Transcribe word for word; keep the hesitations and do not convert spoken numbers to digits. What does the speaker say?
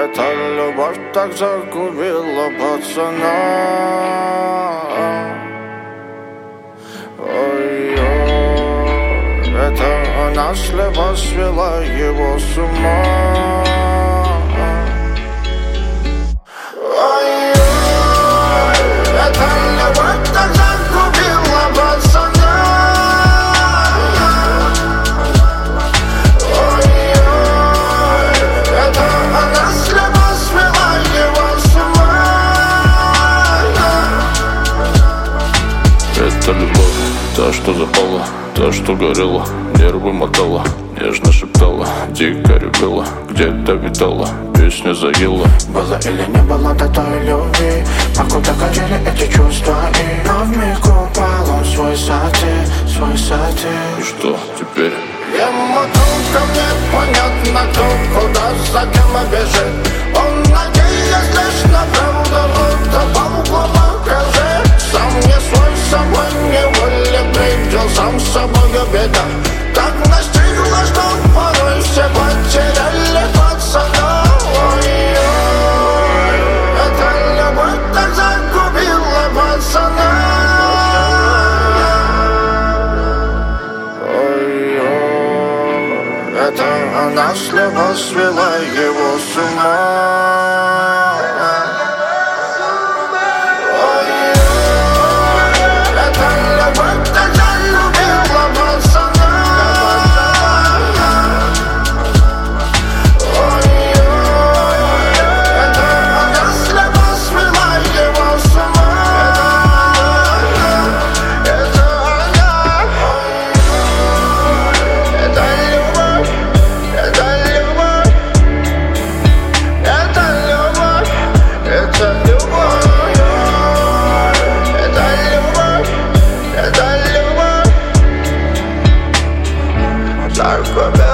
Эта любовь так загубила пацана. Ой-ой, это она слепо свела его с ума. Ой-ой, эта любовь так загубила пацана. Ой-ой, это она слепо свела его с ума. Это любовь, та, что запала, та, что горела, нервы мотала, нежно шептала, дико любила, где-то витала, песня заела. Было или не было до той любви, покуда качели эти чувства, и вмиг упал он в свой сати, свой сати. И что теперь? Ему только непонятно, кто куда, за кем бежит. Он надеясь лишь на правду, будто по углам покажи. Сам не свой, собой неволе придел, сам с собой беда. Так настигла, что порой все потеряли пацана. Ой-ой, эта любовь так загубила пацана. Ой-ой, это она слепо свела его с ума. Dark